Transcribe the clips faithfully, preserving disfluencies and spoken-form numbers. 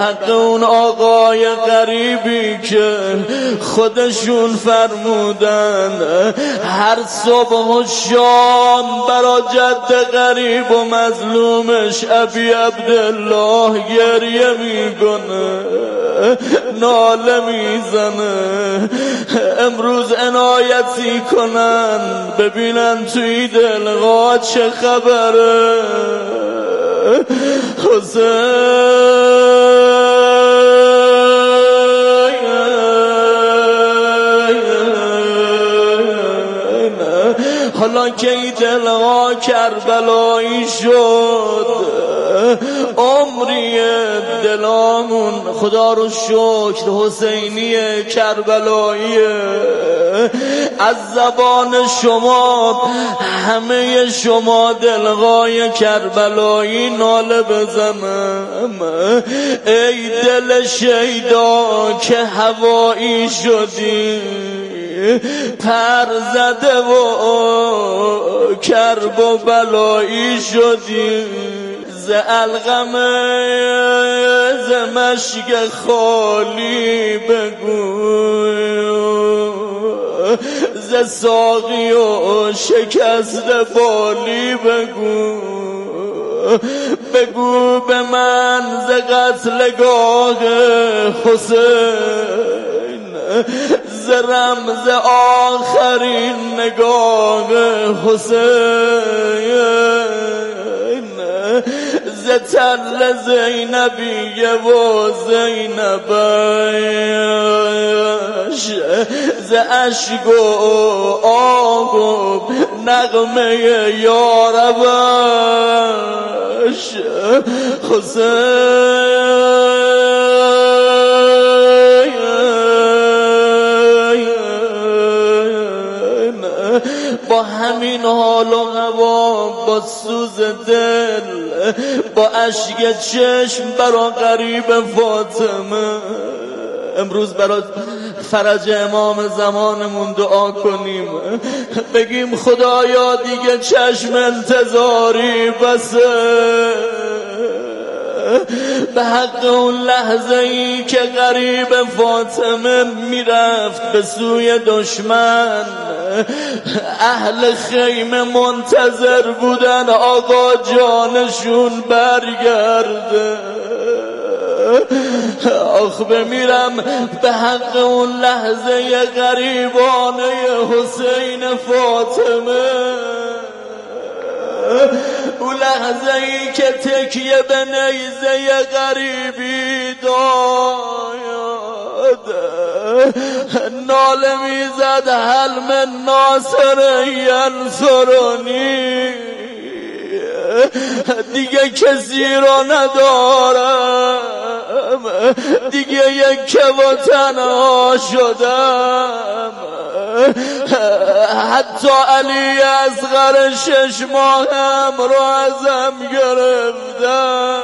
حق اون آقای غریبی که خودشون فرمودن هر صبح و شام برا جد غریب و مظلومش ابی عبدالله گریه میکنه، ناله میزنه. امروز عنایتی کنن ببینن توی دلها چه خبره. حسین حالا که این دلها کربلایی شد، عمری دلامون خدا رو شکر حسینی کربلاییه. از زبان شما همه شما دلهای کربلایی ناله بزنم. ای دل شیدا که هوایی شدی، پر زده و کرب و بلایی شدی. ز القمه ز مشک خالی بگوی، ز ساقی و شکست بالی بگو. بگو به من ز قتلگاه حسین، ز رمز آخرین نگاه حسین، ز تل زینبیه و زینبش، ز اشک و آه و نغمه یاربش. حسین با همین حال و هوا، با سوز دل، با اشک چشم برا غریب فاطمه امروز برای فرج امام زمانمون دعا کنیم. بگیم خدایا دیگه چشم انتظاری بسه، به حق اون لحظه ای که غریب فاطمه میرفت به سوی دشمن، اهل خیمه منتظر بودن آقا جانشون برگرده. آخ بمیرم به حق اون لحظه غریبانه حسین فاطمه، اون لحظه ای که تکیه به نیزه غریبی داد، ناله میزد هل من ناصر ینصرنی، دیگه کسی را ندارم، دیگه یک و تنها شدم. حتی علی اصغر شش ماهم رو ازم گرفتن.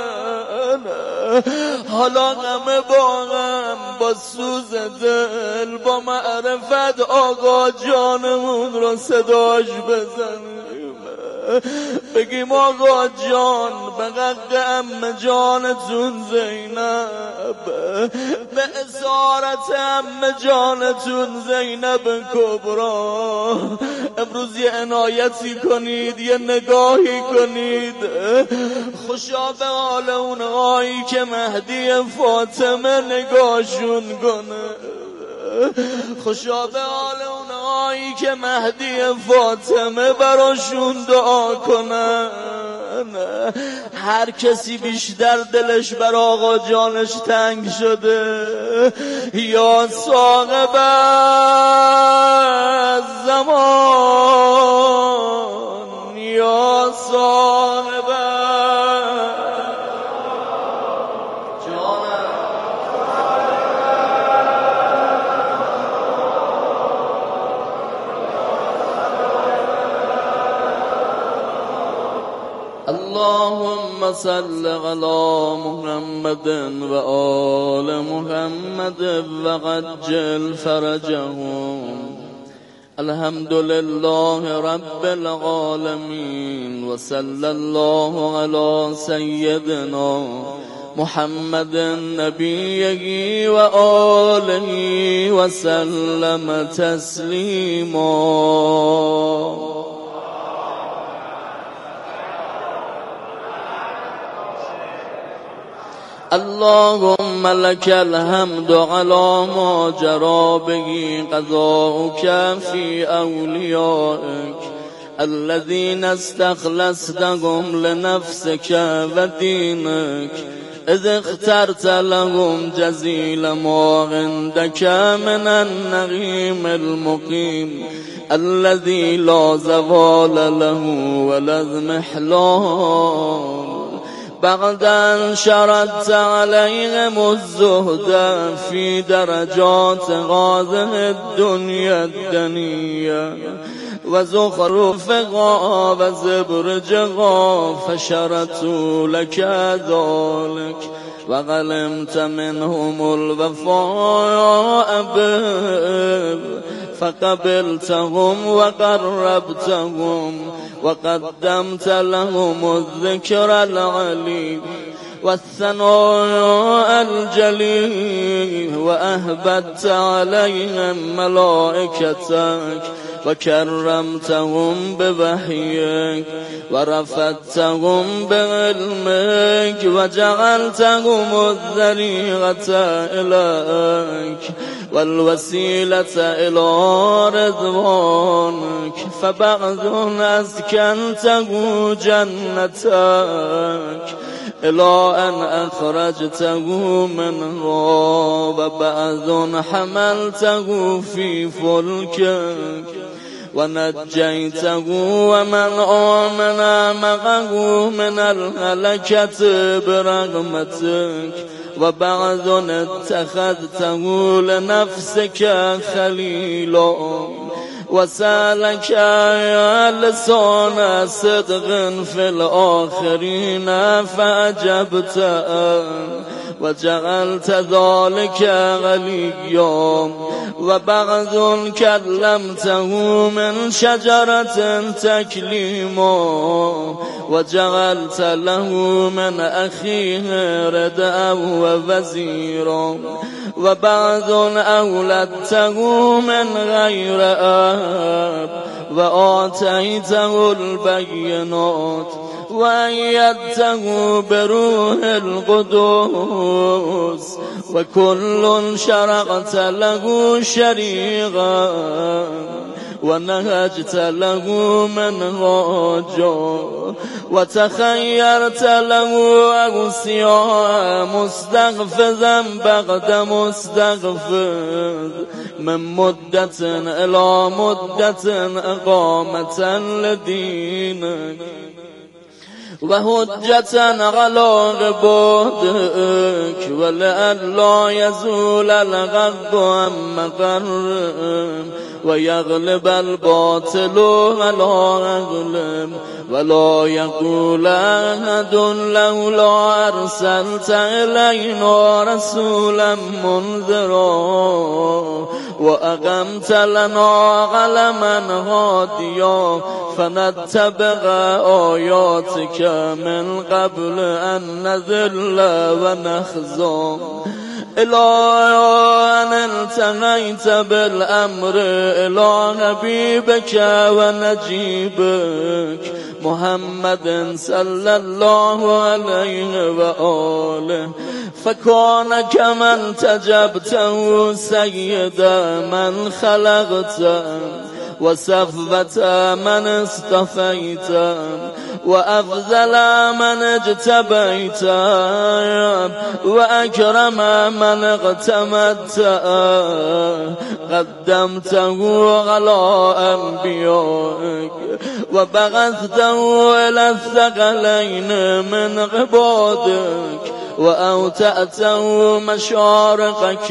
حالا غم با غم، با سوز دل، با معرفت آقا جانمون رو صداش بزنیم. بگیم آقا جان به حق عمه جانتون زینب، به اسارت عمه جانتون زینب کبرا، امروز یه عنایتی کنید، یه نگاهی کنید. خوشا به حال اونهایی که مهدی فاطمه نگاهشون کنه، خوشا به حال اونهایی که مهدی فاطمه براشون دعا کنن. هر کسی بیشتر دلش بر آقا جانش تنگ شده، یا صاحب زمان، یا صاحب اللهم صل على محمد و آل محمد وعجل فرجهم. الحمد لله رب العالمين و صلی الله علی سیدنا محمد نبيه وآله وسلم تسليما. اللهم لك الحمد على ما جرى به قضاؤك في أوليائك الذين استخلصتهم لنفسك ودينك، إذ اخترت لهم جزيل ما عندك من النعيم المقيم الذي لا زوال له ولا اضمحلال، بعد أن شردت عليهم الزهد في درجات هذه الدنيا الدنية وزخرفها وزبرجها، فشرطوا لك ذلك وغلمت منهم الوفاء به، فقبلتهم وقربتهم وقدمت لهم الذكر العلي والثناء الجليل، وأهبت عليهم ملائكتك وكرمتهم بوحيك ورفعتهم بعلمك وجعلتهم الذريعة إليك والوسيلة إلى رضوانك، فبعد أسكنته جنتك إلى أن أخرجته منها، وبعد حملته في فلكك ونجيته ومن آمن معه من الهلكة برحمتك، وبعد اتخذته لنفسك خليلا وسالك لسان صدق في الآخرين فأجبت وجعلت ذلك غليا، وبعد كلمته من شجرة تكليما وجعلت له من أخيه ردءا ووزيرا، وبعد أولدته من غير آب وآتيته البينات وأيدته بروح القدوس، وكل شرعت له شريعا ونهجت له منهاجا وتخيرت له أوصياء مستغفزا بعد مستغفز من مدة إلى مدة إقامة لدينك وهجة على عبادك، ولئلا يزول الغض عن مقرهم ويغلب الباطل ولا يغلب، ولا يقول أحد لولا أرسلت إلينا رسولا منذرا وأقمت لنا علما هاديا فنتبع آياتك من قبل أن نذل ونخزى، إلى أن التقيت بالأمر إلى حبيبك ونجيبك محمد صلى الله عليه وآله، فكان كمن تجبته سيد من خلقت وصفوة من اصطفيت وأفضل من اجتبيت وأكرم من اغتمدت، قدمته على أنبيائك وبعثته إلى الثقلين من عبادك وأوتأته مشارقك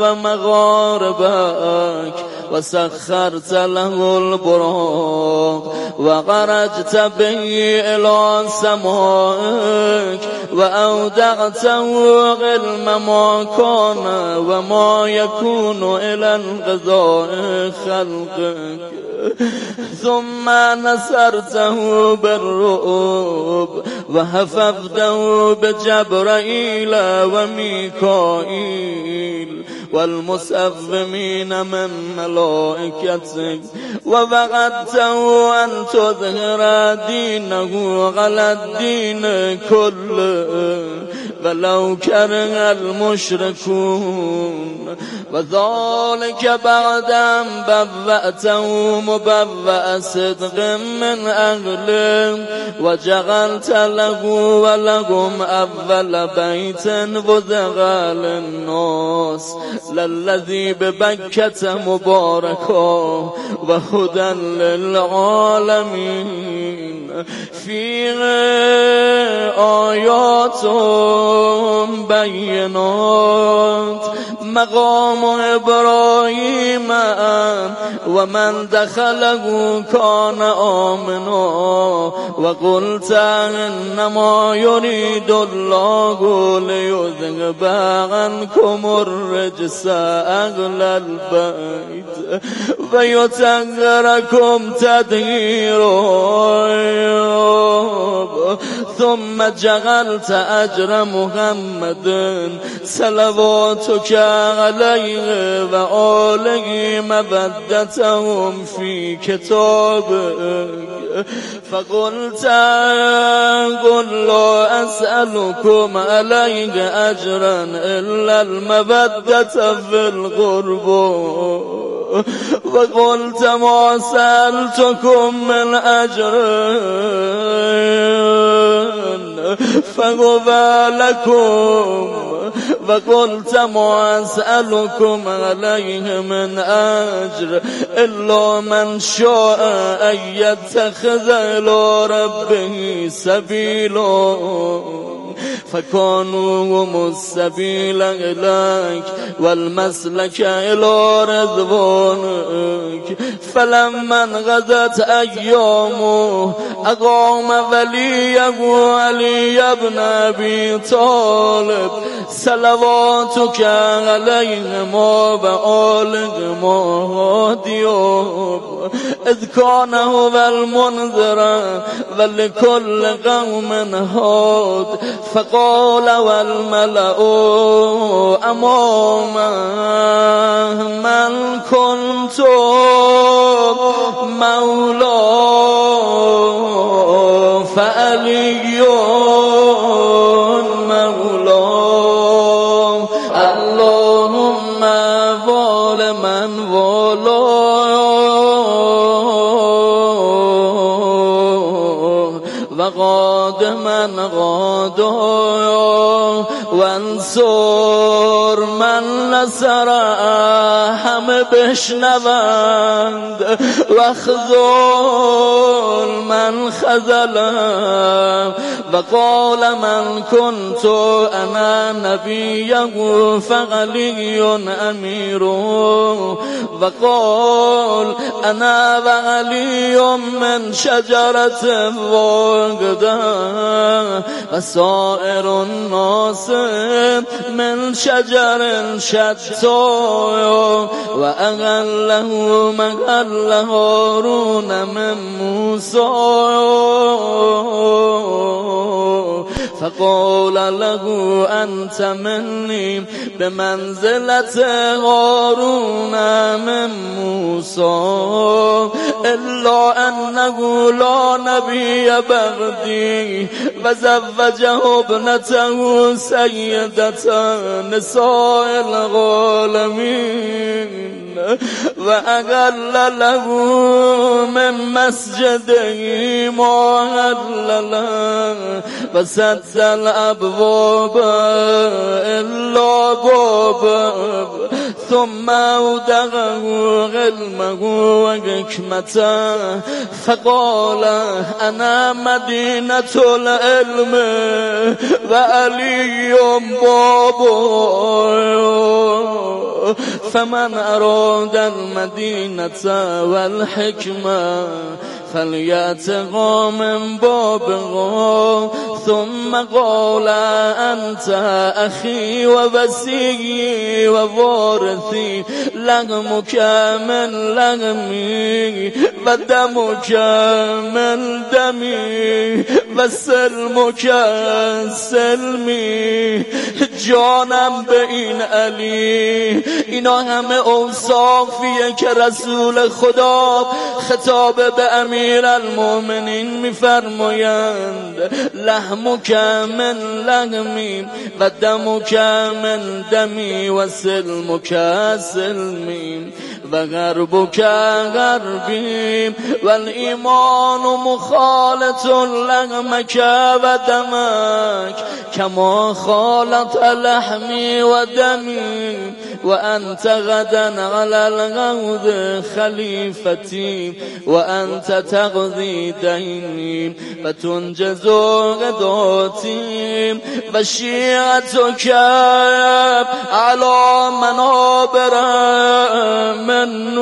ومغاربك وسخرت له البراق وخرجت به إلى سمائك وأودعته علم ما كان وما يكون إلى انقضاء خلقك، ثم نصرته بالرؤوب وحفظته بجبرائيل جبرائيل وميكائيل والمسومين من ملائكتك ووعدته أن تظهر دينه على الدين كله ولو كره المشركون وذلك بعد أن بوأته مبوأ صدق من أهله وجعلت له ولهم أول بيت وذرى للناس للذي ببكة مباركا وهدى للعالمين فيه آيات بينات مقام إبراهيم ومن دخله كان آمنا وقلت إنما يريد الله ليذهب عنكم الرجس أهل البيت ويطهركم تطهيرا ثم جعلت أجر محمد صلواتك عليه وآله مودتهم في كتابك فقلت قل لا أسألكم عليه أجرا إلا المودة في القربى وقلت ما سألتكم من أجر فهو لكم وقلت ما أسألكم عليه من أجر إلا من شاء أن يتخذ إلى ربه سبيلا فكانوا هم السبيل إليك والمسلك إلى رضوانك فلما انقضت أيامه أقام وليه علي بن أبي طالب صلواتك عليهم وآلهم هاديهم إذ كان هو المنذر ولكل قوم هاد فقال والملأ أمامه من كنت مولاه فعلي مولاه اللهم وال من والاه وغاد من غادا وانصر من نصر همه بشنوند وخذل من خذل وقال من كنت انا نبيه فعلي امير وقال انا وعلي من شجرة واحدة وسائر الناس من شجر شتى وأغله مغل هارون من موسى فقال له أنت مني بمنزلة هارون من موسى إلا أنه لا نبي بعدي وزوجه ابنته سيدة نساء العالمين وأغل له من مسجده معللا وسد الأبواب إلا باب ثم أودعه علمه وحكمته فقال أنا مدينة العلم وعلي بابه فمن أراد المدينة والحكمة فليأتها من بابها ثم قال أنت أخي ووسيي ووارثي لحمك من لحمي و دمك من دمی و سلمک سلمی. جانم به این علی. اینا همه اوصافیه که رسول خدا خطاب به امیر المؤمنین میفرمایند لحمک من لحمی و دمک من دمی و سلمک سلمی و غربک غربی و الایمان مخالط لحمک و دمک کما خالط لحمی و دمی و انت غدا علی الغود خلیفتی و انت تقضی دینی و تنجز غداتی و شیعتک علی منابر من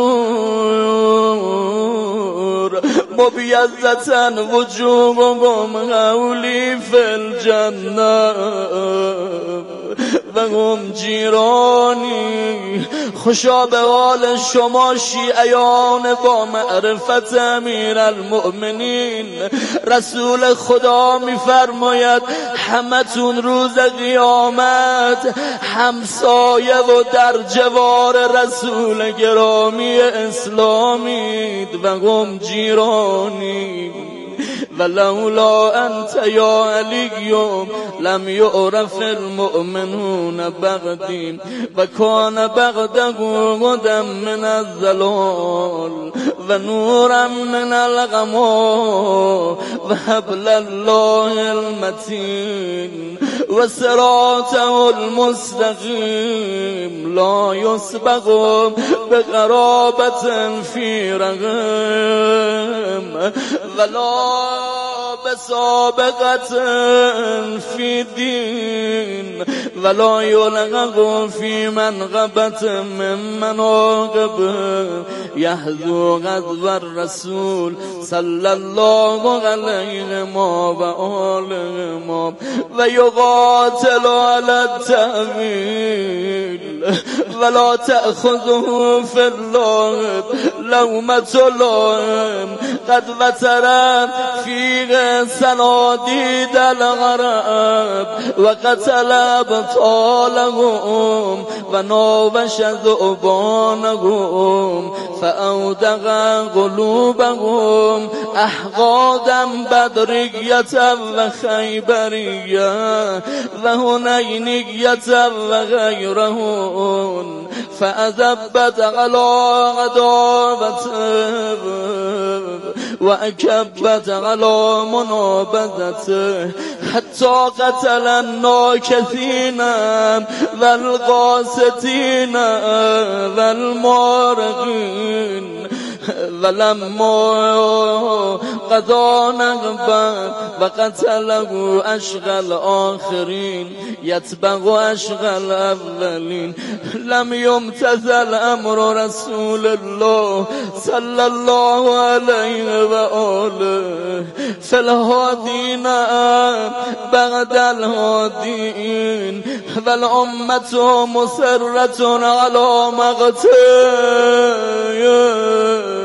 نور مبیضة وجوههم حولی فی الجنه و هم جیرانی. خوشا به حال شما شیعیان با معرفت امیر المؤمنین. رسول خدا میفرماید همتون روز قیامت همسایه و در جوار رسول گرامی اسلامید و هم جیرانی. ولولا انت یا علی لم یعرف المؤمنون بغدی و کان بغده غدا من الظلال و نورا من الغما و حبل الله المتین و صراطه المستقیم لا یسبق بقرابة فی رقم ولا بسابقة في دين ولا يلغق في منغبة من مناقب يحذو غضب الرسول صلى الله عليه وآله ويقاتل على التأويل ولا تأخذه في اللغب لومة لائم قد وترت فيه صناديد الغرب وقتل أبطالهم وناوش ذؤبانهم فأودغ قلوبهم أحقادا بدرية وخيبرية وهنينية وغيرهن فأذبت على غضابته وأكبت على منابذته حتى قتل الناكثين والقاسطين والمارقين ولما قضى نغبا وقتله أشغى الآخرين يتبع أشغى الأولين لم يمتثل أمر رسول الله صلى الله عليه وآله فالهادين بعد الهادين والأمة مسرة على مقتل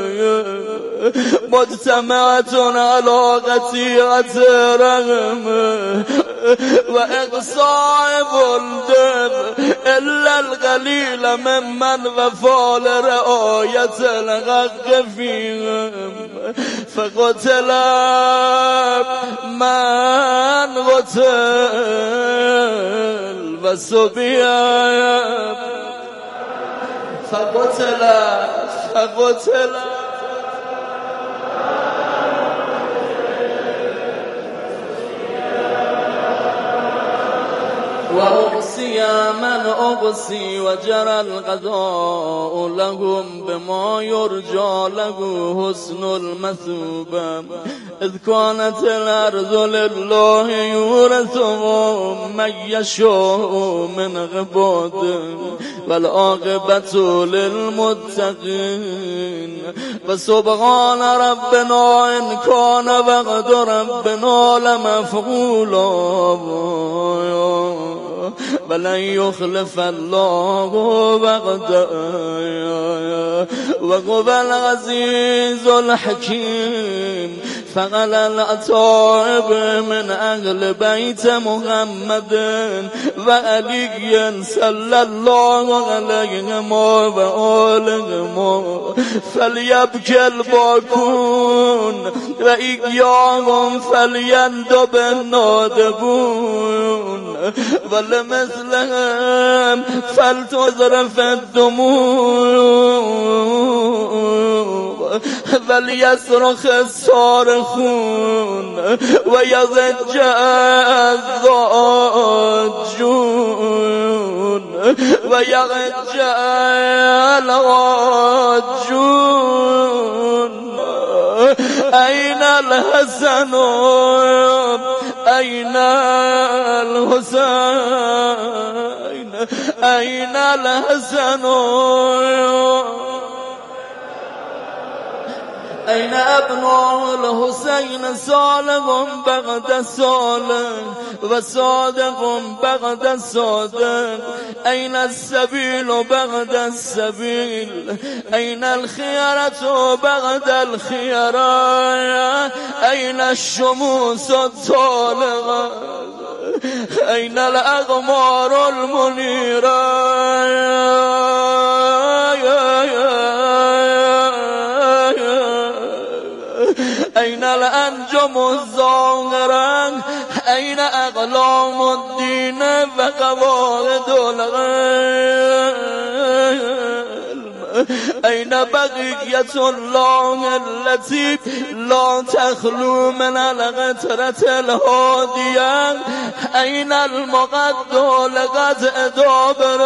مجتمعة على قطيعة رحم وإقصاء بلدن إلا القليل ممن وفى لرعاية الحق فيهم فقتل من قتل وسبيا فقتل فقتل وأقصي من أقصي وجرى القضاء لهم بما يرجى له حسن المثوبة إذ كانت الأرض لله يورثهم من يشاء من عباده والعاقبة للمتقين وسبحان ربنا إن كان وعد ربنا لمفعولا ولن يخلف الله وعده وهو العزيز الحكيم. فعلى الأطائب من أهل بيت محمد وعلي صلى الله عليهم وآلهم فليبكي الباكون وإياهم فليندب النادبون ولمثلهم فلتذرف الدموع وليصرخ الصارخون ويضج الضاجون ويضج الضاجون. أين الحسن أين الحسين أين الحسن أين أبناء الحسين صالح بعد الصالح وصادق بعد الصادق. أين السبيل بعد السبيل أين الخيرة بعد الخيرة أين الشموس الطالقة أين الأغمار المنيرة أين الأنجم الظاهرة أين أقلام الدين وقواعد العلم أين بقية الله التي لا تخلو من القطرة الهادية أين المقد لقد أدابر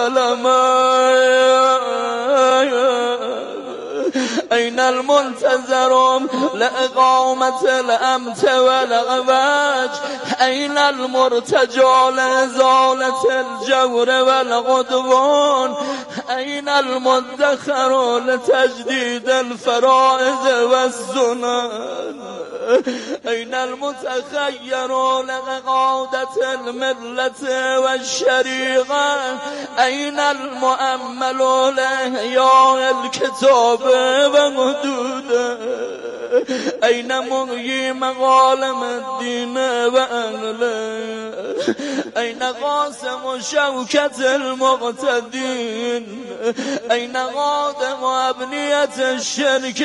الظلمات أين المنتظر لإقامة الأمت والغواج أين المرتجى لإزالة الجور والغدوان أين المدخر لتجديد الفرائض والسنن أين المتخير لإقادة الملة والشريعة أين المؤمل لإحياء الكتاب وحدوده أين مغيي مغالم الدين وأهله أين قاسم شوكة المقتدين أين غادم أبنية الشرك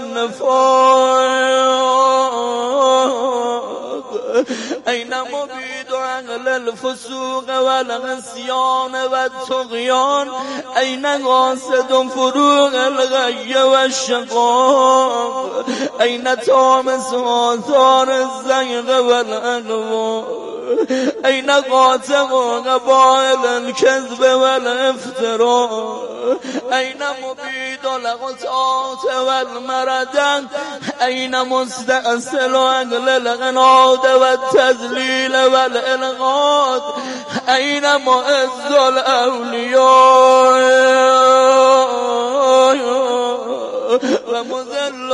والنفاق أين مبيد أهل الفسوق والعصيان والطغيان أين قاصد فروغ الغي والشقاق أين طامس آثار الزيغ والأغوار أين قاتل قبائل الكذب والافتراء أين مبيد الغطاة والمردة أين مستأصل أهل الغناد والتذليل والإلغاد أين معز الأولياء ومذل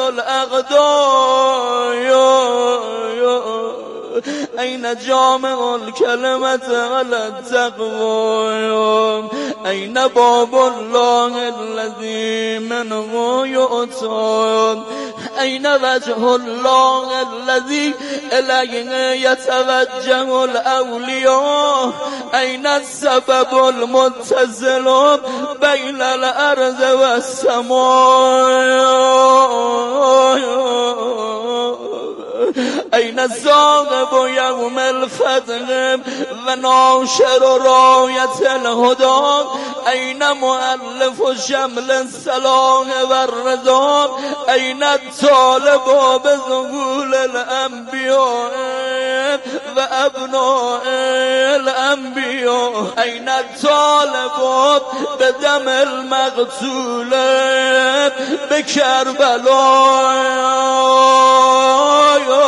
الأغداء أين جامع الكلمة على التقوى أين باب الله الذي منه يؤتى أين وجه الله الذي إليه يتوجه الأولياء أين السبب المتصل بين الأرض والسماء أين الصاغب يوم الفتح وناشر راية الهدى أين مؤلف شمل الصلاح والرضا أين الطالب بظهور الأنبياء وأبناء الأنبياء أين الطالب بدم المقتول بكربلاء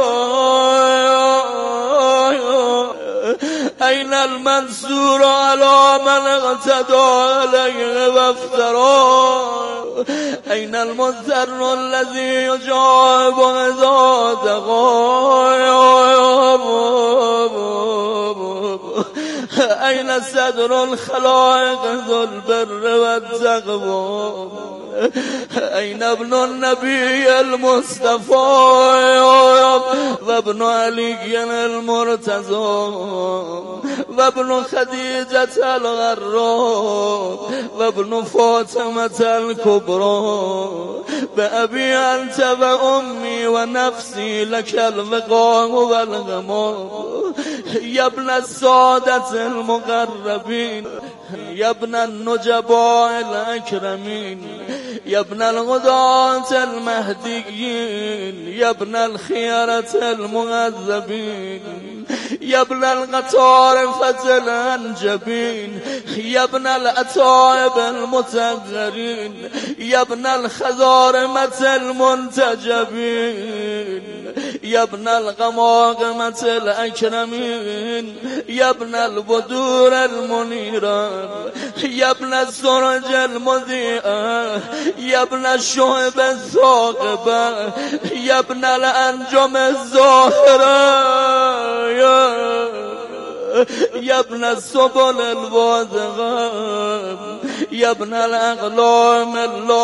أين المنصور على من اغتدى عليه وافترى أين المضطر الذي يجاب إذا دعا أين صدر الخلائق ذو البر والتقوى أين ابن النبي المصطفى وابن علي المرتضى وابن خديجة الغراء وابن فاطمة الكبرى بأبي أنت وأمي ونفسي لك الوقاء والغمام يا ابن السادة المقربين يا ابن النجباء الأكرمين يا ابن الغداة المهديين يا ابن الخيرة المهذبين يا ابن القطارفة الأنجبين يا ابن الأتائب المتغرين يا ابن الخزارمة المنتجبين يا ابن الغماغمة الأكرمين يا ابن البدور المنيرة يا ابن السرج المذيئة يا ابن الشهب الثاقبة يا ابن الأنجم الزاهرة يا يا ابن السبل الواثقة يا ابن الأقلام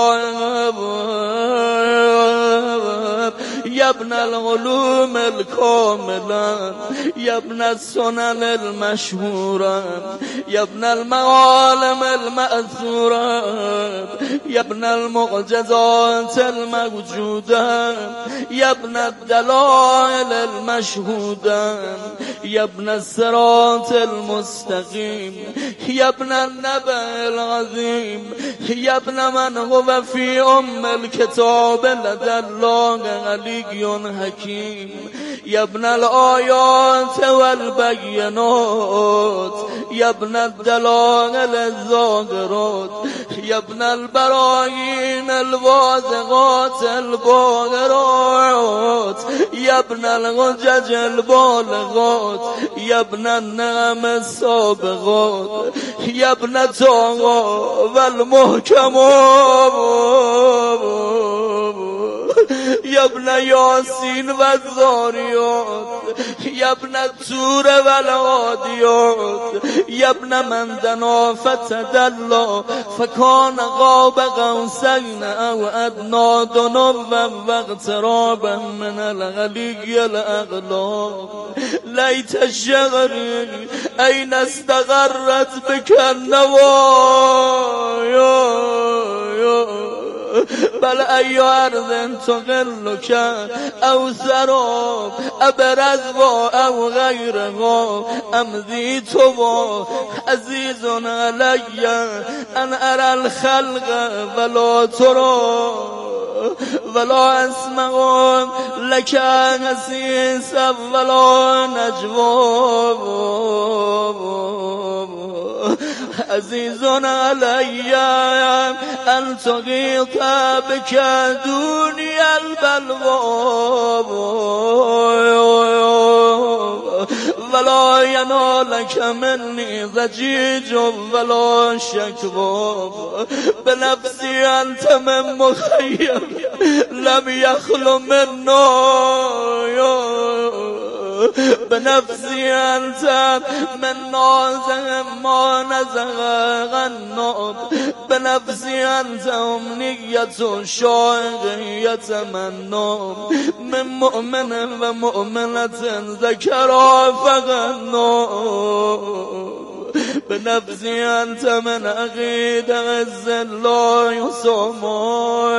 اللائبة يا ابن العلوم الكاملة يا ابن السنن المشهورة يا ابن المعالم المأثورة يا ابن المعجزات الموجودة يا ابن الدلائل المشهودة يا ابن الصراط المستقيم يا ابن النبأ العظيم يا ابن من هو في أم الكتاب لدى الله علي حكيم يا ابن الآيات والبينات يا ابن الدلائل الظاهرات يا ابن البراهين الواضحات الباهرات يا ابن الحجج البالغات يا ابن النعم السابغات يا ابن طه والمحكمات يا ابن ياسين والذاريات يا ابن التور والعاديات يا ابن من دنا فتدلى فكان قاب قوسين او ادنى دنوا واقترابا من العلي الاعلى ليت الشغر اين استقرت بك النوايا بل أي أرض تغلك أو سراب أبرز أو غيره أمضي تبا عزيز علي أن أرى الخلق ولا ترى ولا أسمع لك حسيسا ولا نجوى عزيز علي أن تغيط بك دنيا البلوى ولا ينالك مني ضجيج ولا شكوى بنفسي أنت من مخيم لم يخل منه بنفسي أنت من نازه ما نزغ النوب بنفسي أنت أمنية شاعر يتمنى من مؤمن ومؤمنة ذكرى فغنى بنفسي أنت من أغيد عز لا يسمى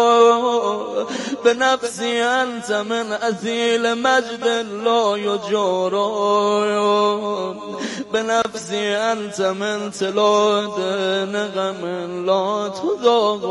بنفسي أنت من أثيل مجد لا يجرى بنفسي أنت من تلاد نغم لا تذاق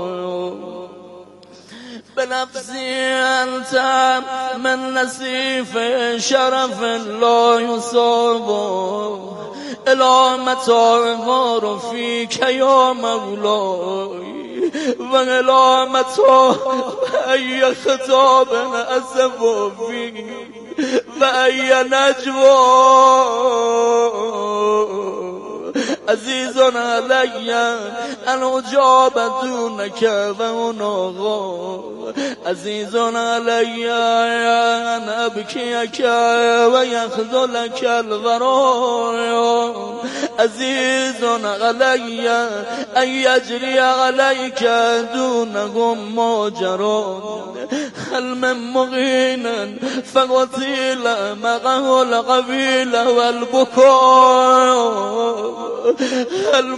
بنفسي أنت من نسيف شرف لا يصاب إلى متى غار فيك يا مولاي وإلى متى أي خطاب أسف فيك وأي نجوى عزيز علي أن أجاب دونك ونغى عزيز علي أن أبكيك ويخذلك الغرام عزيز علي أن يجري عليك دونهم مجرى هل من مغين فقتيل معه القبيل والبكاء